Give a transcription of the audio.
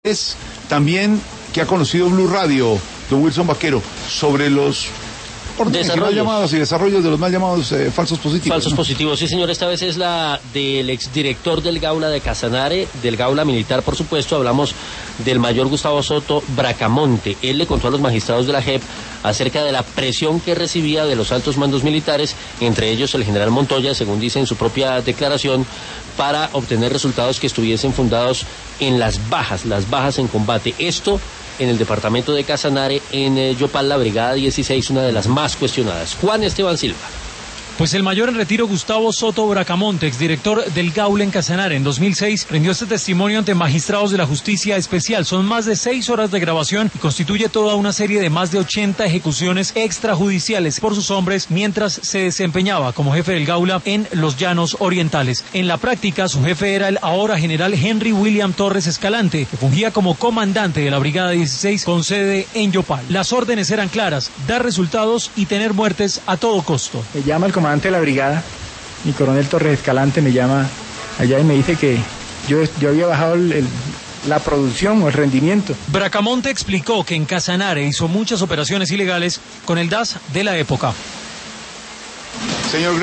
Es también que ha conocido Blue Radio, don Wilson Vaquero, sobre los llamados y desarrollos de los mal llamados falsos positivos. Falsos positivos, sí señor, esta vez es la del exdirector del Gaula de Casanare, del Gaula militar por supuesto. Hablamos del mayor Gustavo Soto Bracamonte. Él le contó a los magistrados de la JEP acerca de la presión que recibía de los altos mandos militares, entre ellos el general Montoya, según dice en su propia declaración, para obtener resultados que estuviesen fundados en las bajas en combate. Esto en el departamento de Casanare, en Yopal, la Brigada 16, una de las más cuestionadas. Juan Esteban Silva. Pues el mayor en retiro Gustavo Soto Bracamonte, exdirector del Gaula en Casanare, en 2006, rindió este testimonio ante magistrados de la Justicia Especial. Son más de 6 horas de grabación y constituye toda una serie de más de 80 ejecuciones extrajudiciales por sus hombres mientras se desempeñaba como jefe del Gaula en los Llanos Orientales. En la práctica, su jefe era el ahora general Henry William Torres Escalante, que fungía como comandante de la Brigada 16 con sede en Yopal. Las órdenes eran claras: dar resultados y tener muertes a todo costo. Me llama el comandante de la brigada, mi coronel Torres Escalante, me llama allá y me dice que yo había bajado la producción o el rendimiento. Bracamonte explicó que en Casanare hizo muchas operaciones ilegales con el DAS de la época. Señor